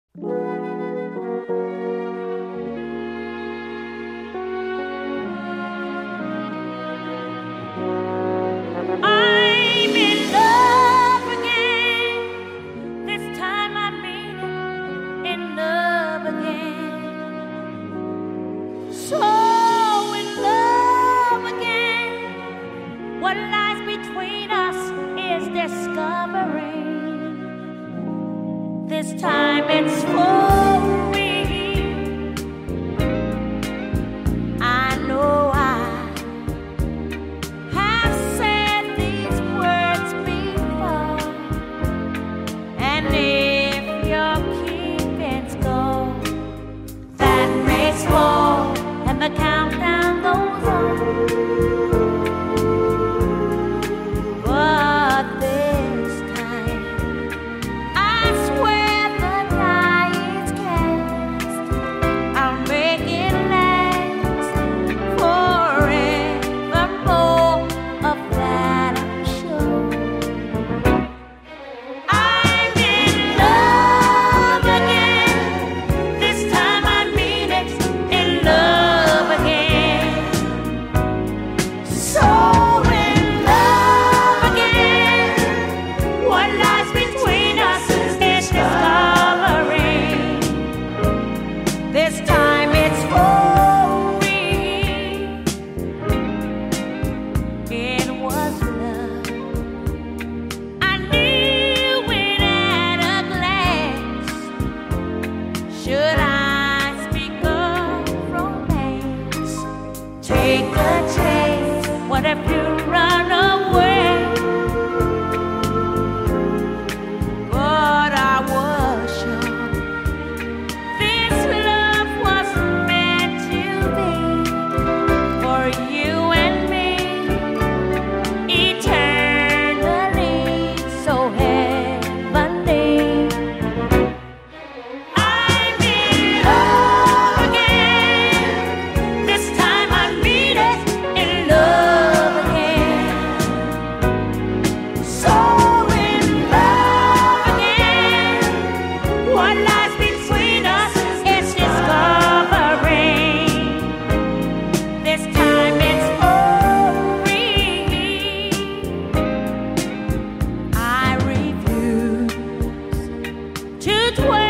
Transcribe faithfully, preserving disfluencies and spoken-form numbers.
I'm in love again. This time I mean it, in love again. So in love again. What lies between us is discovering. This time it's for me. I know I have said these words before, and if your keeping score, that makes four, and the countdown goes on. But this time, I swear the die is cast. I'll make it last forevermore. Of that I'm sure. I'm in love again. This time I mean it, in love again. So in love again. What lies between us is discovering. This time it's for me. It was love. I knew it at a glance. Should I speak of romance? Take a chance. What if you run away? But I was sure this love was meant to be for you and me eternally, so heavenly. I'm in love again. This time I mean it, in love again. So in love again. What lies between us is discovering. This time it's for me. I refuse to dwell